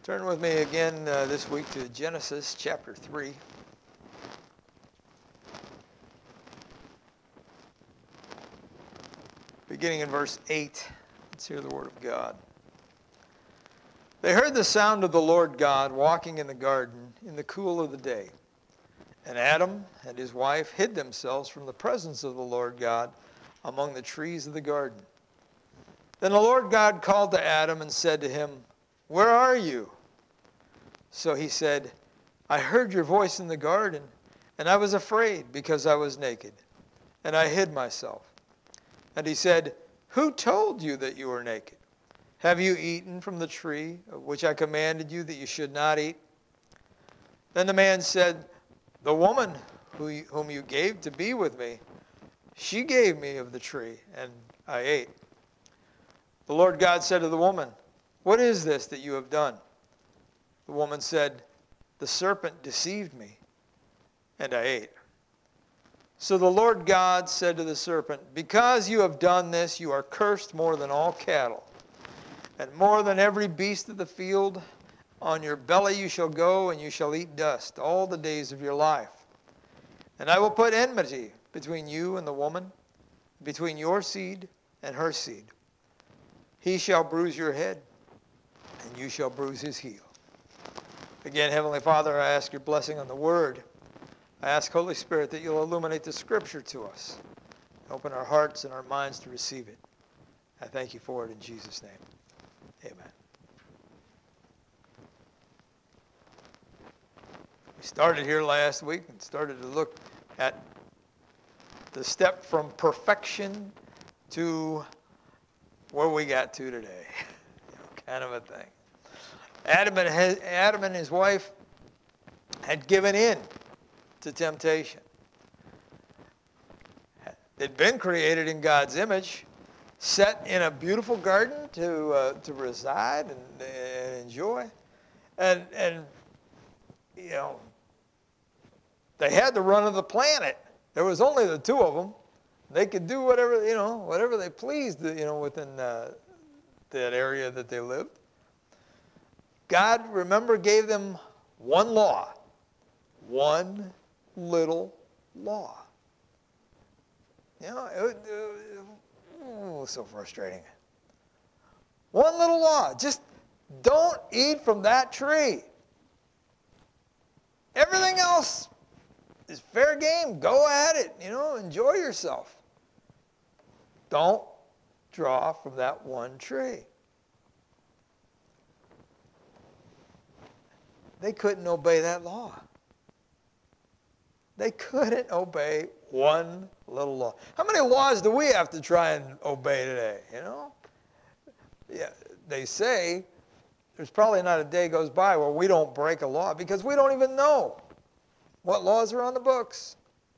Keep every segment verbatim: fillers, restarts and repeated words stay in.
Turn with me again uh, this week to Genesis chapter three. Beginning in verse eight, let's hear the word of God. They heard the sound of the Lord God walking in the garden in the cool of the day. And Adam and his wife hid themselves from the presence of the Lord God among the trees of the garden. Then the Lord God called to Adam and said to him, "Where are you?" So he said, "I heard your voice in the garden, and I was afraid because I was naked, and I hid myself." And he said, "Who told you that you were naked? Have you eaten from the tree of which I commanded you that you should not eat?" Then the man said, "The woman who you, whom you gave to be with me, she gave me of the tree, and I ate." The Lord God said to the woman, "What is this that you have done?" The woman said, "The serpent deceived me, and I ate." So the Lord God said to the serpent, "Because you have done this, you are cursed more than all cattle, and more than every beast of the field. On your belly you shall go, and you shall eat dust all the days of your life. And I will put enmity between you and the woman, between your seed and her seed. He shall bruise your head, and you shall bruise his heel." Again, Heavenly Father, I ask your blessing on the Word. I ask, Holy Spirit, that you'll illuminate the Scripture to us. Open our hearts and our minds to receive it. I thank you for it in Jesus' name. Amen. We started here last week and started to look at the step from perfection to where we got to today. You know, kind of a thing. Adam and, his, Adam and his wife had given in to temptation. They'd been created in God's image, set in a beautiful garden to uh, to reside and, and enjoy, and and you know they had the run of the planet. There was only the two of them. They could do whatever you know whatever they pleased, you know, within uh, that area that they lived. God, remember, gave them one law, one little law. You know, it, it, oh, so frustrating. One little law, just don't eat from that tree. Everything else is fair game. Go at it, you know, enjoy yourself. Don't draw from that one tree. They couldn't obey that law. They couldn't obey one little law. How many laws do we have to try and obey today, you know? Yeah, they say there's probably not a day goes by where we don't break a law because we don't even know what laws are on the books.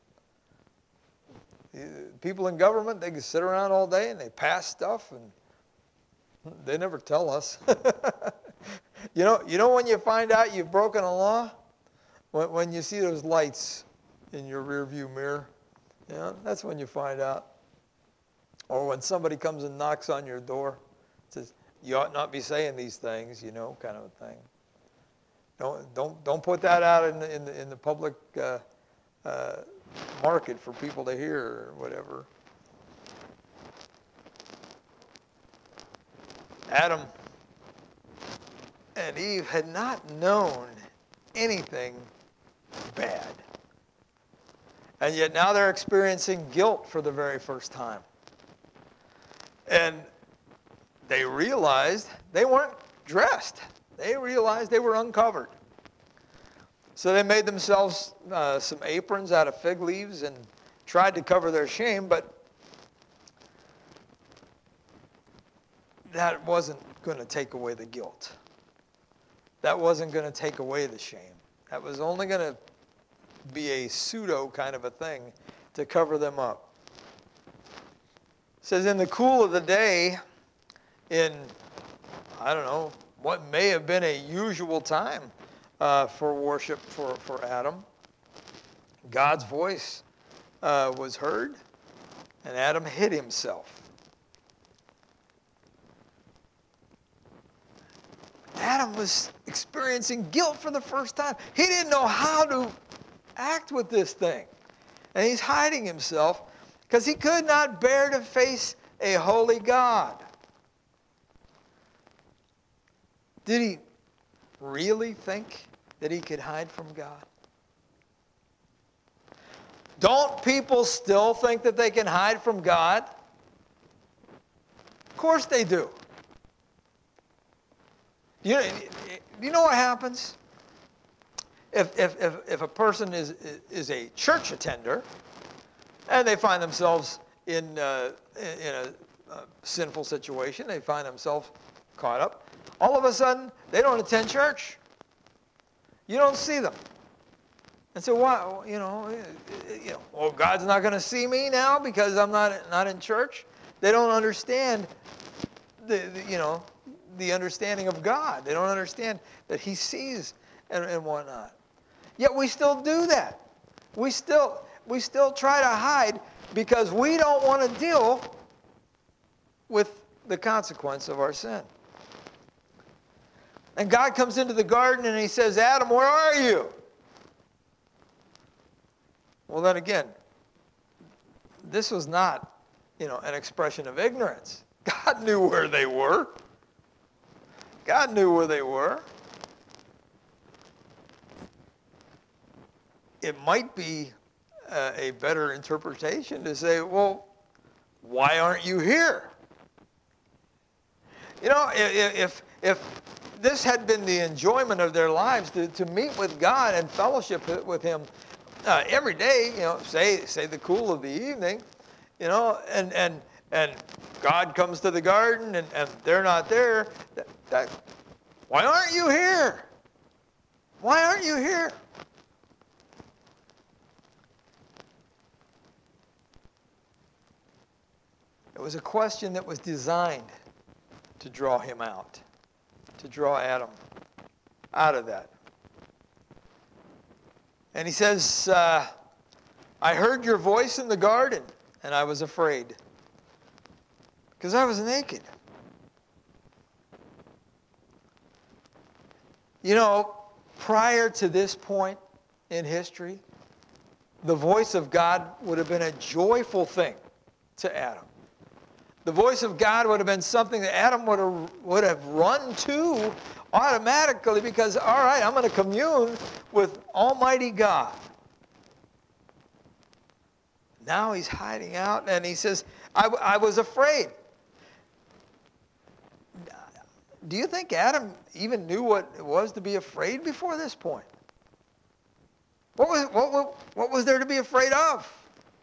People in government, they can sit around all day and they pass stuff and they never tell us. You know, you know when you find out you've broken a law? When, when you see those lights in your rearview mirror. You know, that's when you find out. Or when somebody comes and knocks on your door, says, "You ought not be saying these things," you know, kind of a thing. Don't don't don't put that out in the in the, in the public uh, uh, market for people to hear or whatever. Adam and Eve had not known anything bad. And yet now they're experiencing guilt for the very first time. And they realized they weren't dressed. They realized they were uncovered. So they made themselves uh, some aprons out of fig leaves and tried to cover their shame, but that wasn't going to take away the guilt. That wasn't going to take away the shame. That was only going to be a pseudo kind of a thing to cover them up. It says, in the cool of the day, in, I don't know, what may have been a usual time uh, for worship for, for Adam, God's voice uh, was heard, and Adam hid himself. Adam Adam was experiencing guilt for the first time. He didn't know how to act with this thing. And he's hiding himself because he could not bear to face a holy God. Did he really think that he could hide from God? Don't people still think that they can hide from God? Of course they do. You know, you know what happens? If, if, if, if a person is, is a church attender and they find themselves in, uh, in a, a sinful situation, they find themselves caught up, all of a sudden they don't attend church. You don't see them. And so why, you know, you know, well, God's not going to see me now because I'm not not in church. They don't understand the, the you know, the understanding of God. They don't understand that He sees and, and whatnot. Yet we still do that. We still we still try to hide because we don't want to deal with the consequence of our sin. And God comes into the garden and He says, Adam, where are you? Well, then again, this was not, you know, an expression of ignorance. God knew where they were. God knew where they were. It might be uh, a better interpretation to say, well, why aren't you here? You know, if if this had been the enjoyment of their lives to, to meet with God and fellowship with Him uh, every day, you know, say say the cool of the evening, you know, and and and God comes to the garden and, and they're not there, that, that, why aren't you here? Why aren't you here? It was a question that was designed to draw him out, to draw Adam out of that. And he says, uh, I heard your voice in the garden, and I was afraid, because I was naked. You know, prior to this point in history, the voice of God would have been a joyful thing to Adam. The voice of God would have been something that Adam would have, would have run to automatically because, all right, I'm going to commune with Almighty God. Now he's hiding out and he says, I, I was afraid. Do you think Adam even knew what it was to be afraid before this point? What was, what, what, what was there to be afraid of?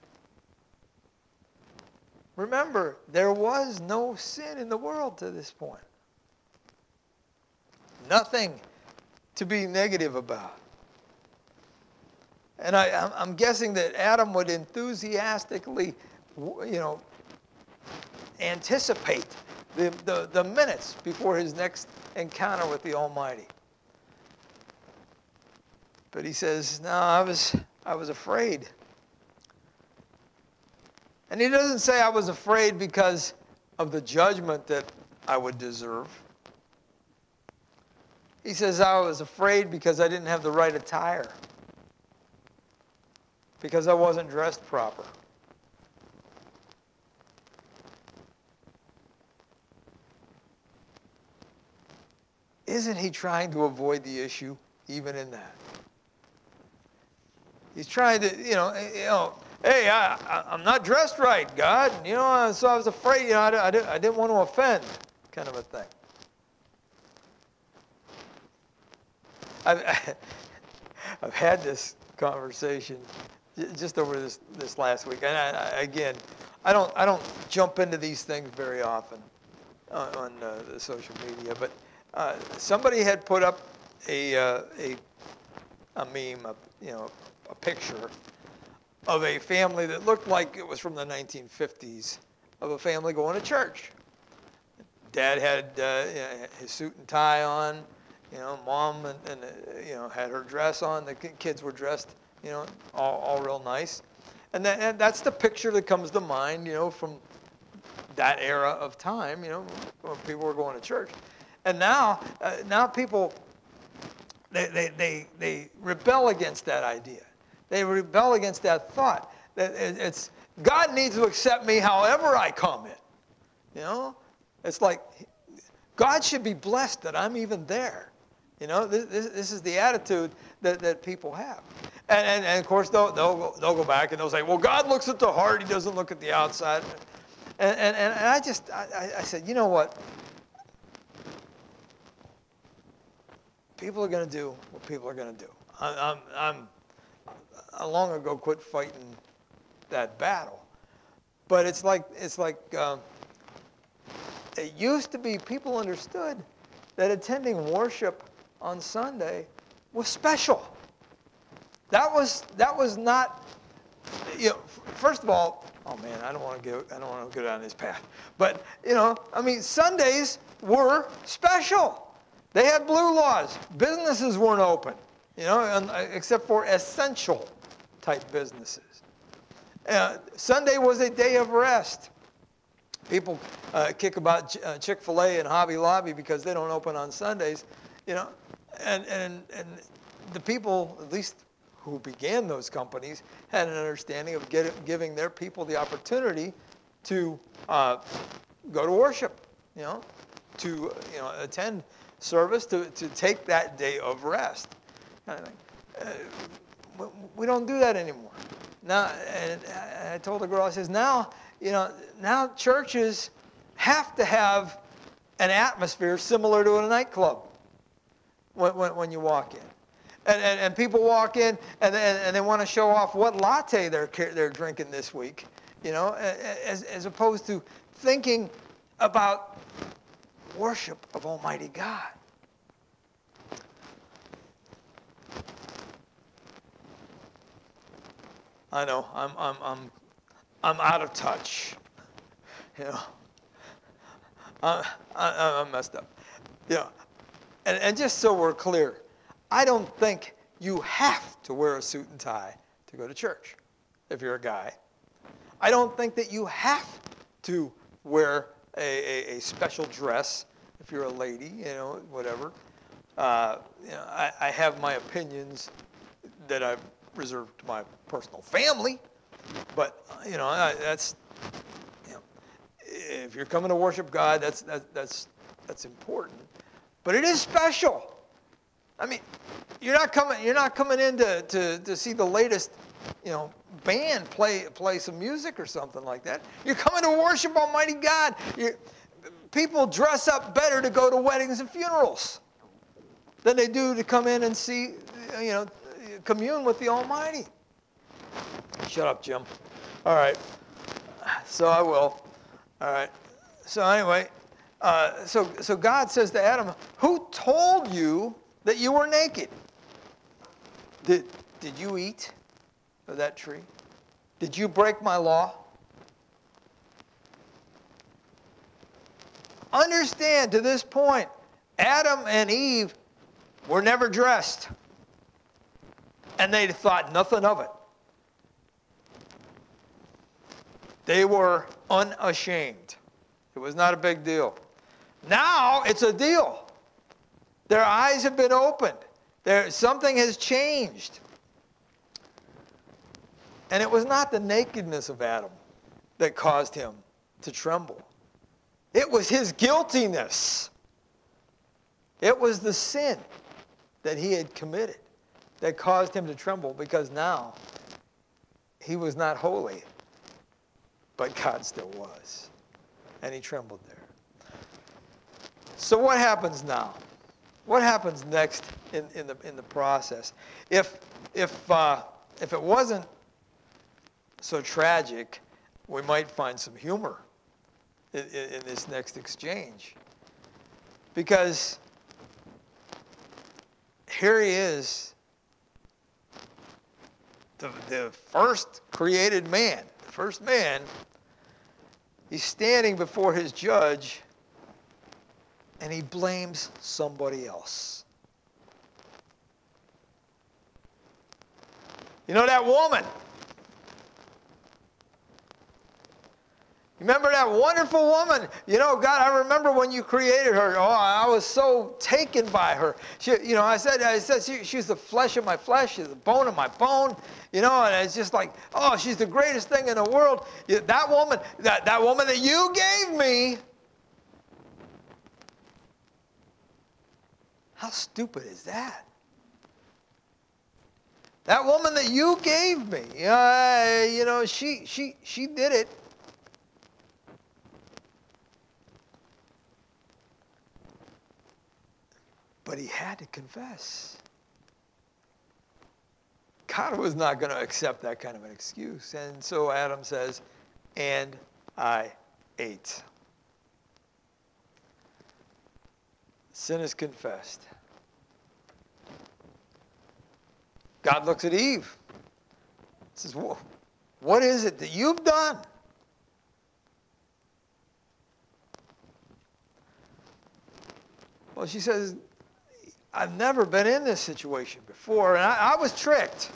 Remember, there was no sin in the world to this point. Nothing to be negative about. And I, I'm guessing that Adam would enthusiastically, you know, anticipate the, the, the minutes before his next encounter with the Almighty. But he says, no, I was, I was afraid. And he doesn't say I was afraid because of the judgment that I would deserve. He says I was afraid because I didn't have the right attire, because I wasn't dressed proper. Isn't he trying to avoid the issue even in that? He's trying to, you know, you know, hey, I, I, I'm not dressed right, God. You know, so I was afraid, you know, I, I, didn't, I didn't want to offend, kind of a thing. I've, I've had this conversation just over this, this last week. And I, I, again, I don't I don't jump into these things very often on, on uh, the social media. But uh, somebody had put up a uh, a a meme, a, you know, a picture of a family that looked like it was from the nineteen fifties, of a family going to church. Dad had uh, you know, his suit and tie on. You know, mom and, and uh, you know, had her dress on. The kids were dressed, you know, all, all real nice. And, that, and that's the picture that comes to mind, you know, from that era of time, you know, when people were going to church. And now, uh, now people, they, they, they, they rebel against that idea. They rebel against that thought. That it's, God needs to accept me however I come in. You know? It's like, God should be blessed that I'm even there. You know, this, this, this is the attitude that, that people have. And, and, and of course, they'll, they'll, go, they'll go back and they'll say, well, God looks at the heart. He doesn't look at the outside. And, and, and I just, I, I said, you know what? People are going to do what people are going to do. I, I'm, I'm, I long ago quit fighting that battle. But it's like, it's like uh, it used to be people understood that attending worship on Sunday was special. That was, that was not, you know, first of all, oh man, I don't want to go, I don't want to go down this path. But, you know, I mean, Sundays were special. They had blue laws. Businesses weren't open, you know, except for essential type businesses. Uh, Sunday was a day of rest. People uh, kick about uh, Chick-fil-A and Hobby Lobby because they don't open on Sundays, you know, and, and, and the people, at least who began those companies, had an understanding of get, giving their people the opportunity to uh, go to worship, you know, to you know attend service, to, to take that day of rest. Kind of thing. Uh, we don't do that anymore. Now, and I told the girl, I says, now, you know, now churches have to have an atmosphere similar to a nightclub when, when, when you walk in. And, and, and people walk in and, and, and they want to show off what latte they're, they're drinking this week, you know, as, as opposed to thinking about worship of Almighty God. I know, I'm, I'm, I'm, I'm out of touch, you know. I, I, I'm messed up, you know. And, and just so we're clear, I don't think you have to wear a suit and tie to go to church if you're a guy. I don't think that you have to wear a, a, a special dress if you're a lady, you know, whatever. Uh, you know, I, I have my opinions that I've reserved to my personal family, but you know, I, that's, you know, if you're coming to worship God, that's that, that's that's important. But it is special. I mean, you're not coming you're not coming in to, to, to see the latest, you know, band play play some music or something like that. You're coming to worship Almighty God. You're, people dress up better to go to weddings and funerals than they do to come in and see, you know, commune with the Almighty. Shut up, Jim. All right. So I will. All right. So anyway, uh, so so God says to Adam, "Who told you that you were naked? Did did you eat of that tree? Did you break my law?" Understand, to this point, Adam and Eve were never dressed, and they thought nothing of it. They were unashamed. It was not a big deal. Now it's a deal. Their eyes have been opened. There, something has changed. And it was not the nakedness of Adam that caused him to tremble. It was his guiltiness. It was the sin that he had committed that caused him to tremble, because now he was not holy, but God still was. And he trembled there. So what happens now? What happens next in, in, the, in the process? If, if, uh, if it wasn't so tragic, we might find some humor in, in, in this next exchange. Because here he is, the, the first created man, the first man. He's standing before his judge, and he blames somebody else. You know, that woman. Remember that wonderful woman? You know, God, I remember when you created her. Oh, I was so taken by her. She, you know, I said, I said she, she's the flesh of my flesh, she's the bone of my bone. You know, and it's just like, oh, she's the greatest thing in the world. That woman, that, that woman that you gave me. How stupid is that? That woman that you gave me, uh, you know, she, she, she did it. But he had to confess. God was not going to accept that kind of an excuse. And so Adam says, and I ate. Sin is confessed. God looks at Eve. Says, what is it that you've done? Well, she says, I've never been in this situation before, and I, I was tricked.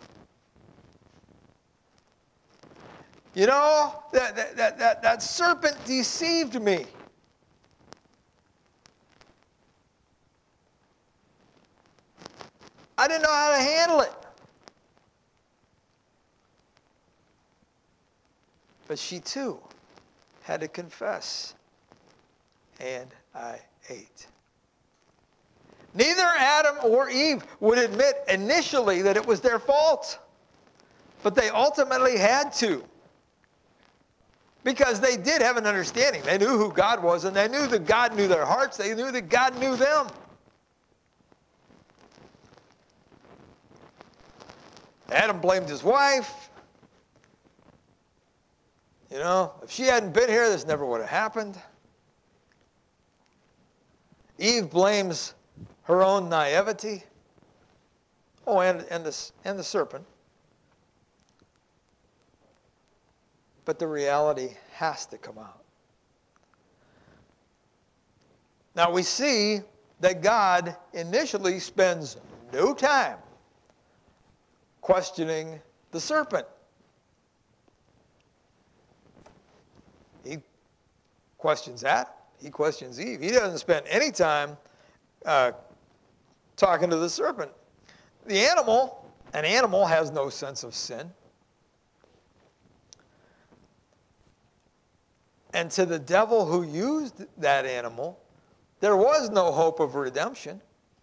You know, that, that, that, that, that serpent deceived me. I didn't know how to handle it. But she too had to confess, and I ate. Neither Adam or Eve would admit initially that it was their fault, but they ultimately had to. Because they did have an understanding. They knew who God was, and they knew that God knew their hearts. They knew that God knew them. Adam blamed his wife. You know, if she hadn't been here, this never would have happened. Eve blames her own naivety. Oh, and, and, the, and the serpent. But the reality has to come out. Now we see that God initially spends no time questioning the serpent. He questions that. He questions Eve. He doesn't spend any time uh, talking to the serpent. The animal, an animal has no sense of sin. And to the devil who used that animal, there was no hope of redemption.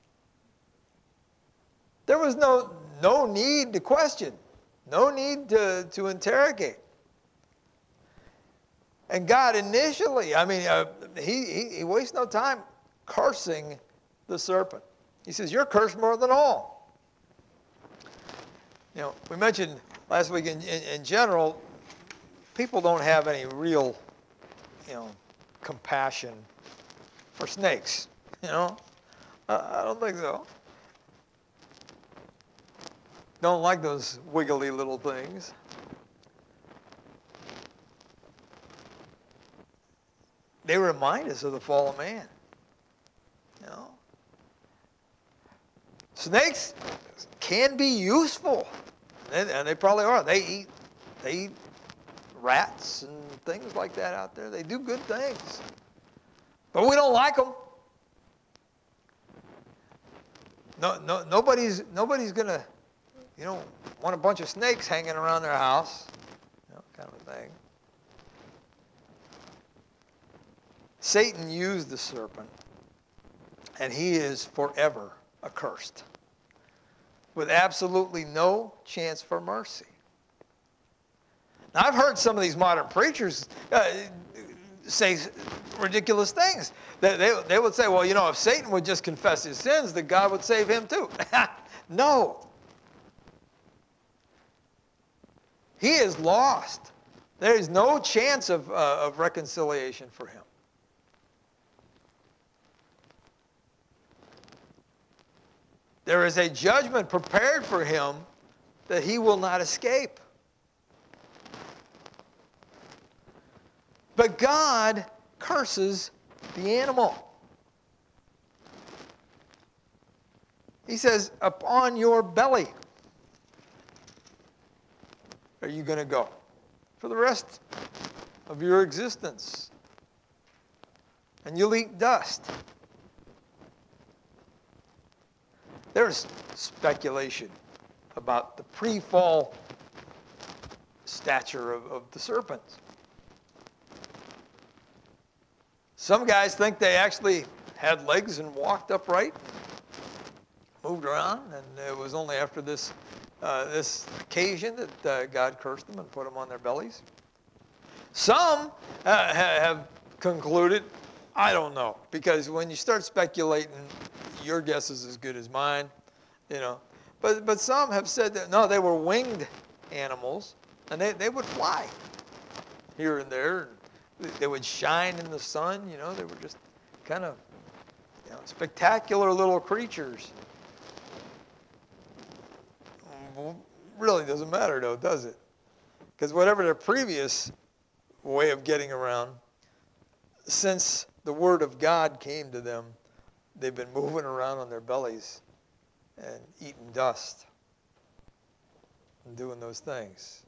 There was no, no need to question, no need to, to interrogate. And God initially, I mean, uh, he, he, he wastes no time cursing the serpent. He says, you're cursed more than all. You know, we mentioned last week in, in, in general, people don't have any real, you know, compassion for snakes. You know, uh, I don't think so. Don't like those wiggly little things. They remind us of the fall of man. You know, snakes can be useful, and, and they probably are. They eat, they eat rats and things like that out there. They do good things, but we don't like them. No, no, nobody's nobody's gonna, you know, want a bunch of snakes hanging around their house, you know, kind of a thing. Satan used the serpent, and he is forever accursed, with absolutely no chance for mercy. Now, I've heard some of these modern preachers uh, say ridiculous things. They, they, they would say, well, you know, if Satan would just confess his sins, that God would save him too. No. He is lost. There is no chance of, uh, of reconciliation for him. There is a judgment prepared for him that he will not escape. But God curses the animal. He says, upon your belly are you going to go for the rest of your existence. And you'll eat dust. There's speculation about the pre-fall stature of, of the serpents. Some guys think they actually had legs and walked upright, moved around, and it was only after this uh, this occasion that uh, God cursed them and put them on their bellies. Some uh, have concluded, I don't know, because when you start speculating, your guess is as good as mine, you know. But but some have said that no, they were winged animals, and they, they would fly here and there. And they would shine in the sun, you know. They were just kind of, you know, spectacular little creatures. Well, really doesn't matter, though, does it? Because whatever their previous way of getting around, since the Word of God came to them, they've been moving around on their bellies and eating dust and doing those things.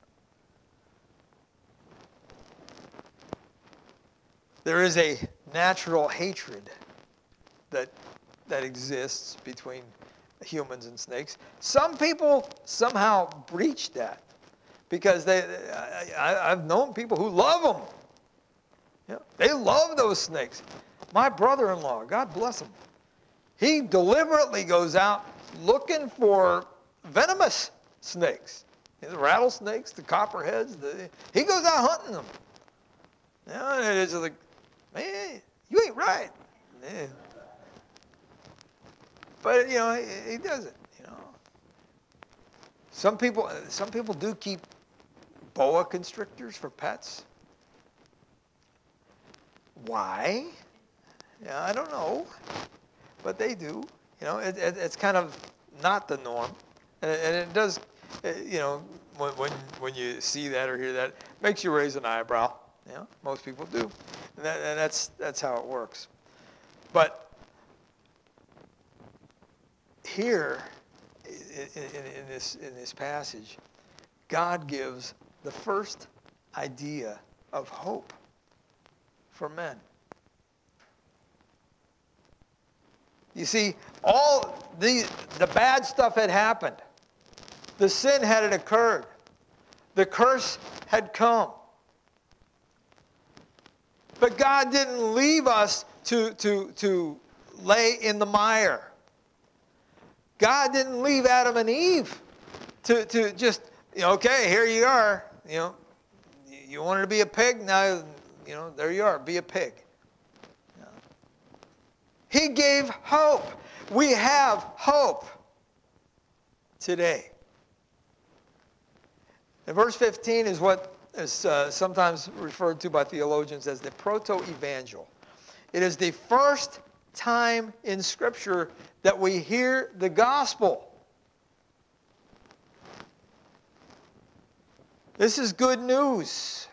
There is a natural hatred that that exists between humans and snakes. Some people somehow breach that because they. I, I've known people who love them. You know, they love those snakes. My brother-in-law, God bless him, he deliberately goes out looking for venomous snakes. The rattlesnakes, the copperheads. The, he goes out hunting them. You know, and it's like, man, you ain't right. Yeah. But you know, he, he does it. You know, some people, some people do keep boa constrictors for pets. Why? Yeah, I don't know, but they do. You know, it, it, it's kind of not the norm, and it, and it does. It, you know, when when when you see that or hear that, it makes you raise an eyebrow. You know, most people do, and, that, and that's that's how it works. But here, in, in, in this in this passage, God gives the first idea of hope for men. You see, all the the bad stuff had happened. The sin had occurred. The curse had come. But God didn't leave us to, to, to lay in the mire. God didn't leave Adam and Eve to, to just, you know, okay, here you are. You know, you wanted to be a pig, now, you know, there you are, be a pig. You know. He gave hope. We have hope today. And verse fifteen is what is uh, sometimes referred to by theologians as the proto-evangel. It is the first time in Scripture that we hear the gospel. This is good news.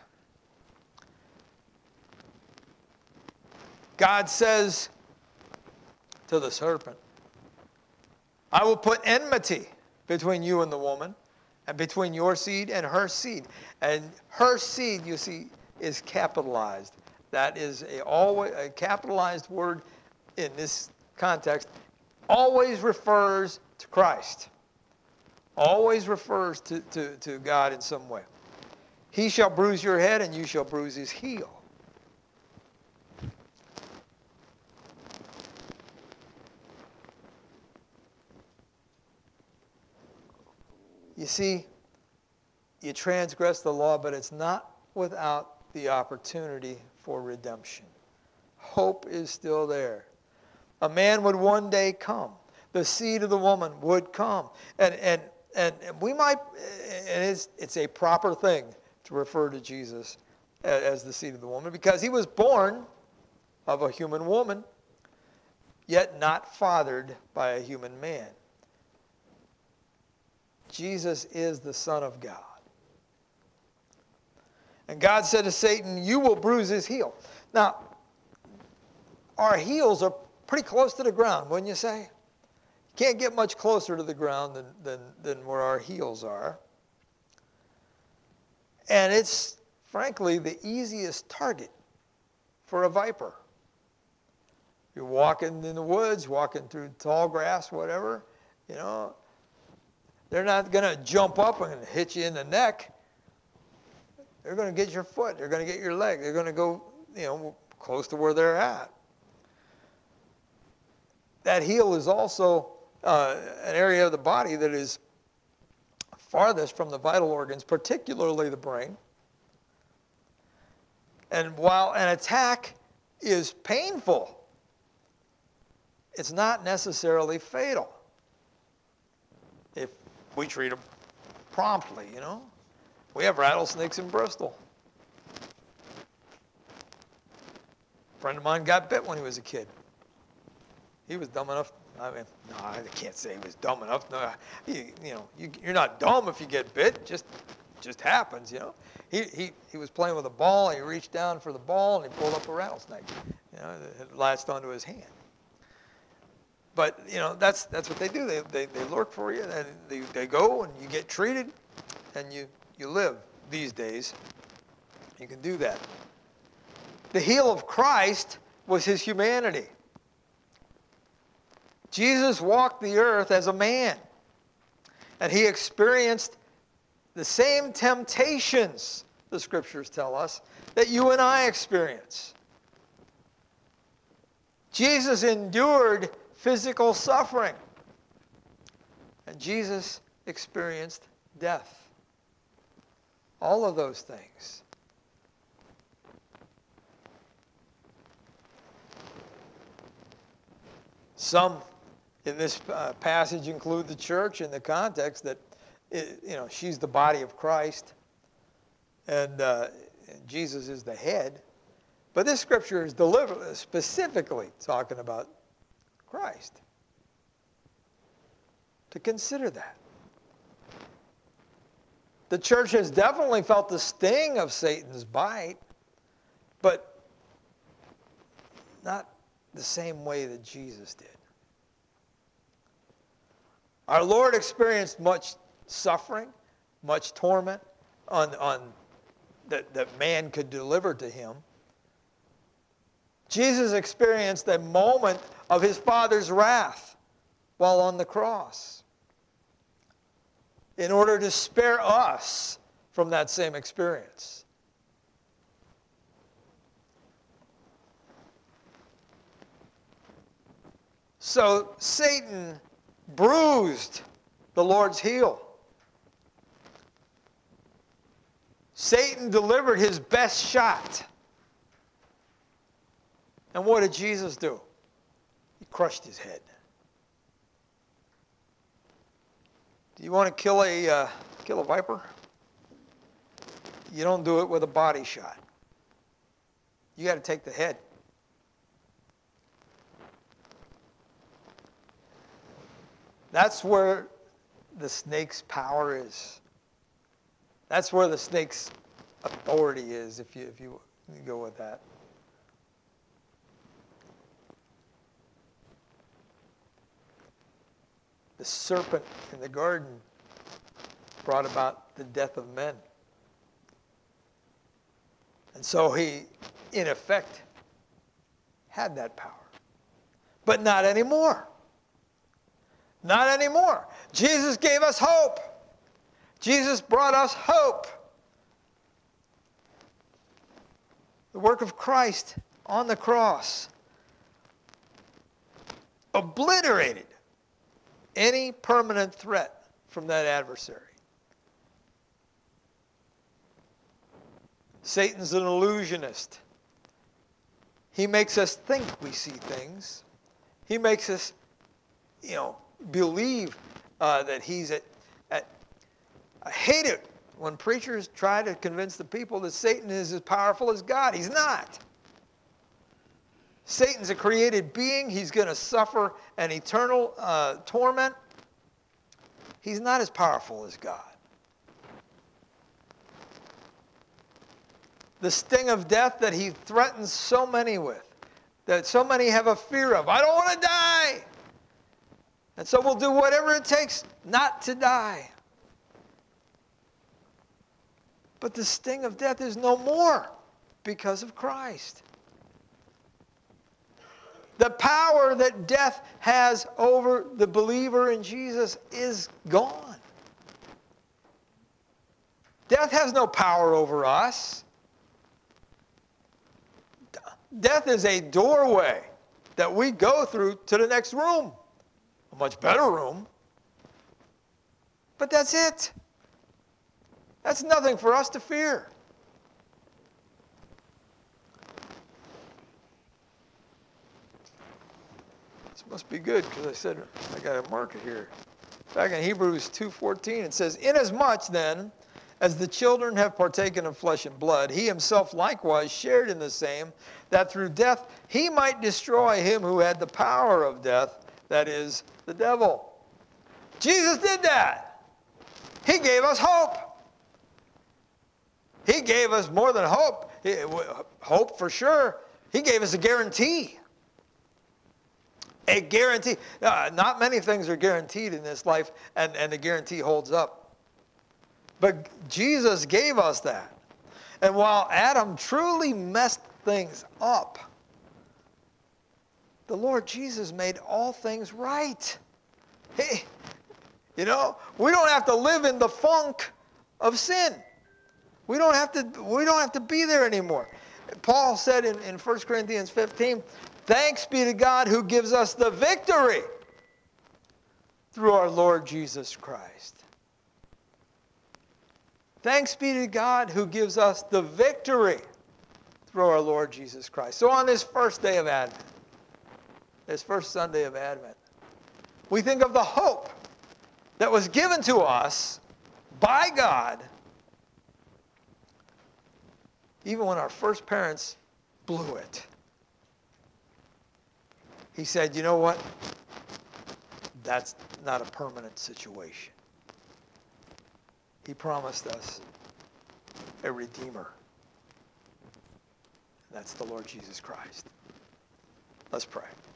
God says to the serpent, I will put enmity between you and the woman, and between your seed and her seed. And her seed, you see, is capitalized. That is a, always, a capitalized word in this context. Always refers to Christ. Always refers to, to, to God in some way. He shall bruise your head, and you shall bruise his heel. You see, you transgress the law, but it's not without the opportunity for redemption. Hope is still there. A man would one day come. The seed of the woman would come. And and and we might, and it's, it's a proper thing to refer to Jesus as the seed of the woman, because he was born of a human woman, yet not fathered by a human man. Jesus is the Son of God. And God said to Satan, you will bruise his heel. Now, our heels are pretty close to the ground, wouldn't you say? You can't get much closer to the ground than, than, than where our heels are. And it's frankly, the easiest target for a viper. You're walking in the woods, walking through tall grass, whatever, you know, they're not going to jump up and hit you in the neck. They're going to get your foot. They're going to get your leg. They're going to go, you know, close to where they're at. That heel is also uh, an area of the body that is farthest from the vital organs, particularly the brain. And while an attack is painful, it's not necessarily fatal if we treat them promptly, you know. We have rattlesnakes in Bristol. A friend of mine got bit when he was a kid. He was dumb enough. I mean, no, I can't say he was dumb enough. No, you, you know, you, you're not dumb if you get bit. Just, just happens, you know. He, he, he was playing with a ball. And he reached down for the ball, and he pulled up a rattlesnake. You know, it latched onto his hand. But you know, that's that's what they do. They they, they lurk for you, and they, they go, and you get treated, and you you live these days. You can do that. The heel of Christ was his humanity. Jesus walked the earth as a man, and he experienced the same temptations, the scriptures tell us, that you and I experience. Jesus endured physical suffering, and Jesus experienced death. All of those things. Some in this uh, passage include the church in the context that, it, you know, she's the body of Christ, and, uh, and Jesus is the head. But this scripture is deliberately, specifically talking about Christ. To consider that. The church has definitely felt the sting of Satan's bite, but not the same way that Jesus did. Our Lord experienced much suffering, much torment on, on that, that man could deliver to him. Jesus experienced a moment of his Father's wrath while on the cross in order to spare us from that same experience. So Satan bruised the Lord's heel. Satan delivered his best shot. And what did Jesus do? He crushed his head. Do you want to kill a uh, kill a viper? You don't do it with a body shot. You got to take the head. That's where the snake's power is. That's where the snake's authority is, if you if you go with that. The serpent in the garden brought about the death of men. And so he, in effect, had that power. But not anymore. Not anymore. Jesus gave us hope. Jesus brought us hope. The work of Christ on the cross obliterated any permanent threat from that adversary. Satan's an illusionist. He makes us think we see things. He makes us, you know, believe uh, that he's at, at... I hate it when preachers try to convince the people that Satan is as powerful as God. He's not. Satan's a created being. He's going to suffer an eternal uh, torment. He's not as powerful as God. The sting of death that he threatens so many with, that so many have a fear of. I don't want to die. And so we'll do whatever it takes not to die. But the sting of death is no more because of Christ. The power that death has over the believer in Jesus is gone. Death has no power over us. Death is a doorway that we go through to the next room. A much better room. But that's it. That's nothing for us to fear. This must be good because I said I got a marker here. Back in Hebrews two fourteen it says, "Inasmuch then as the children have partaken of flesh and blood, he himself likewise shared in the same, that through death he might destroy him who had the power of death, that is, the devil." Jesus did that. He gave us hope. He gave us more than hope. He, hope for sure. He gave us a guarantee. A guarantee. Uh, not many things are guaranteed in this life, and, and the guarantee holds up. But Jesus gave us that. And while Adam truly messed things up, the Lord Jesus made all things right. Hey, you know, we don't have to live in the funk of sin. We don't have to, we don't have to be there anymore. Paul said in, in First Corinthians fifteen, "Thanks be to God who gives us the victory through our Lord Jesus Christ." Thanks be to God who gives us the victory through our Lord Jesus Christ. So on this first day of Advent, this first Sunday of Advent, we think of the hope that was given to us by God even when our first parents blew it. He said, you know what? That's not a permanent situation. He promised us a Redeemer. That's the Lord Jesus Christ. Let's pray.